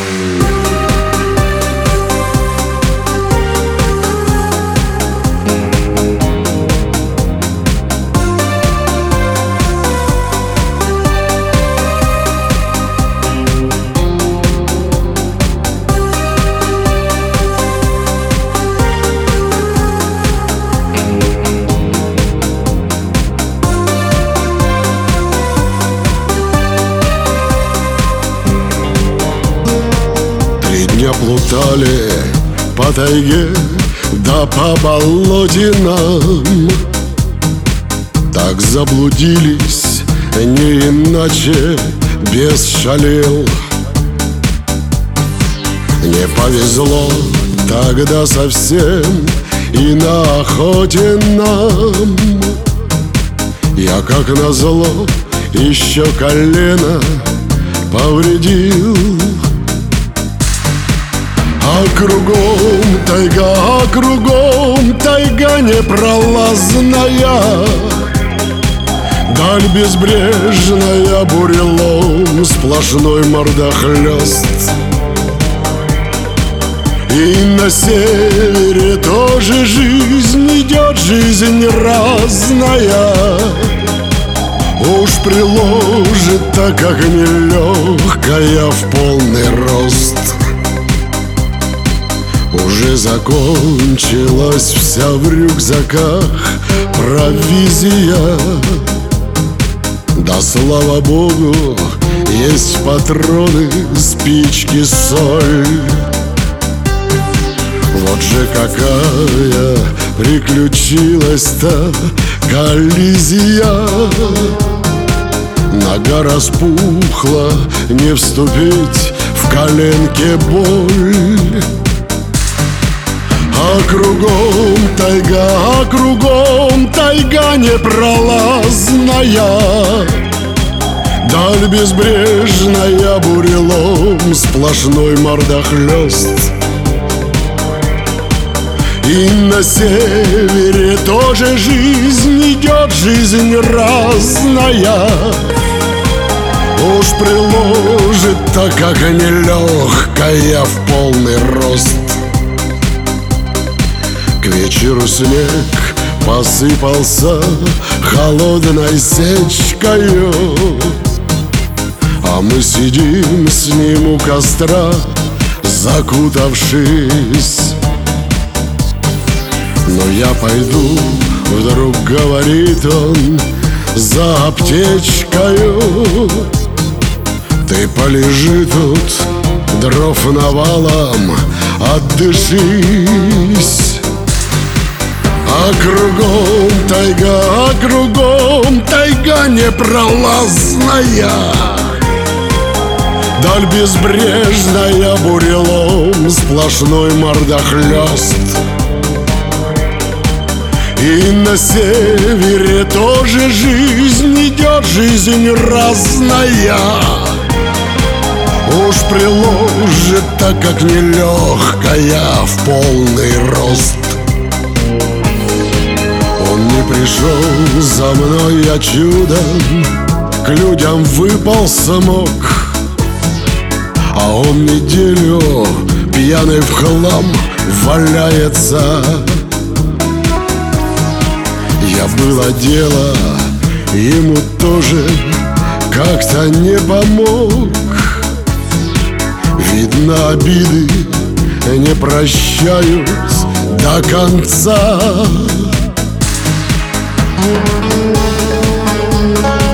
Плутали по тайге да по болотинам, так заблудились, не иначе бес шалил. Не повезло тогда совсем и на охоте нам. Я, как назло, еще колено повредил. А кругом тайга непролазная, даль безбрежная, бурелом, сплошной мордохлёст. И на севере тоже жизнь идет, жизнь разная. Уж приложит, так как нелегкая в полный рост. Уже закончилась вся в рюкзаках провизия. Да слава богу, есть патроны, спички, соль. Вот же какая приключилась-то коллизия. Нога распухла, не вступить в коленке боль. А кругом тайга непролазная, даль безбрежная, бурелом, сплошной мордохлёст. И на севере тоже жизнь идет, жизнь разная. Уж приложит, так как нелегкая в полный рост. К вечеру снег посыпался холодной сечкою, а мы сидим с ним у костра, закутавшись. Но я пойду, вдруг говорит он, за аптечкою. Ты полежи тут, дров навалом, отдышись. А кругом тайга непролазная, даль безбрежная, бурелом, сплошной мордохлёст. И на севере тоже жизнь идет, жизнь разная. Уж приложит, так как нелегкая в полный рост. Он не пришел за мной, я чудом к людям выпал самок, а он неделю пьяный в хлам валяется. Я было дело, ему тоже как-то не помог. Видно, обиды не прощают до конца.